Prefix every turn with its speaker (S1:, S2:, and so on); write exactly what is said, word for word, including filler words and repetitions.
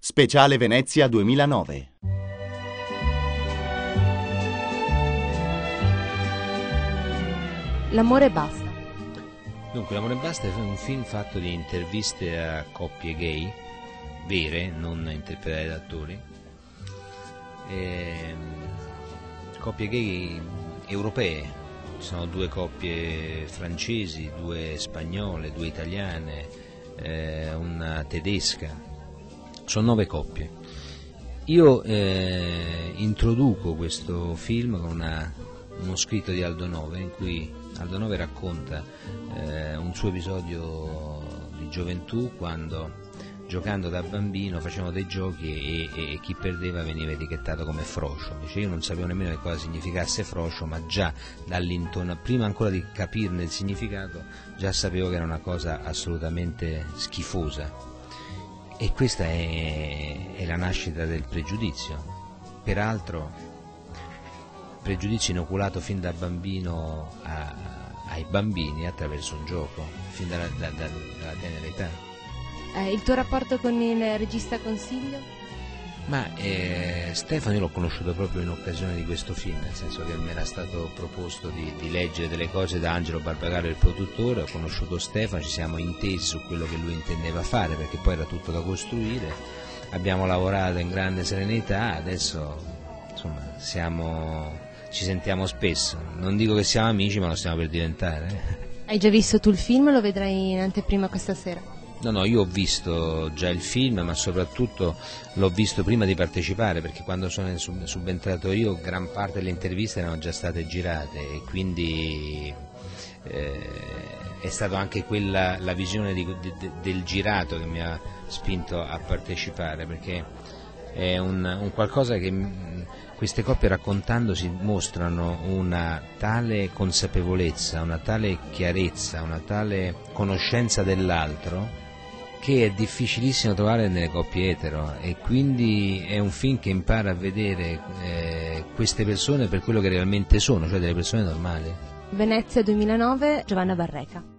S1: Speciale Venezia duemilanove.
S2: L'amore basta.
S3: Dunque, L'amore basta è un film fatto di interviste a coppie gay, vere, non interpretate da attori, e, coppie gay europee. Ci sono due coppie francesi, due spagnole, due italiane, eh, una tedesca, sono nove coppie. Io eh, introduco questo film con una, uno scritto di Aldo Nove in cui Aldo Nove racconta eh, un suo episodio di gioventù quando, giocando da bambino, facevano dei giochi e, e, e chi perdeva veniva etichettato come frocio. Dice, io non sapevo nemmeno che cosa significasse frocio, ma già dall'intonazione, prima ancora di capirne il significato, già sapevo che era una cosa assolutamente schifosa. E questa è, è la nascita del pregiudizio. Peraltro, pregiudizio inoculato fin da bambino a, ai bambini attraverso un gioco, fin dalla, da, da, dalla tenera età.
S2: Eh, il tuo rapporto con il regista Consiglio?
S3: Ma eh, Stefano io l'ho conosciuto proprio in occasione di questo film, nel senso che mi era stato proposto di, di leggere delle cose da Angelo Barbagallo, il produttore. Ho conosciuto Stefano, ci siamo intesi su quello che lui intendeva fare, perché poi era tutto da costruire. Abbiamo lavorato in grande serenità, adesso insomma siamo, ci sentiamo spesso. Non dico che siamo amici, ma lo stiamo per diventare.
S2: Hai già visto tu il film? Lo vedrai in anteprima questa sera?
S3: No, no, io ho visto già il film, ma soprattutto l'ho visto prima di partecipare, perché quando sono subentrato io gran parte delle interviste erano già state girate e quindi eh, è stata anche quella la visione di, de, de, del girato che mi ha spinto a partecipare, perché è un, un qualcosa che mh, queste coppie raccontandosi mostrano una tale consapevolezza, una tale chiarezza, una tale conoscenza dell'altro che è difficilissimo trovare nelle coppie etero, e quindi è un film che impara a vedere eh, queste persone per quello che realmente sono, cioè delle persone normali.
S2: Venezia duemilanove, Giovanna Barreca.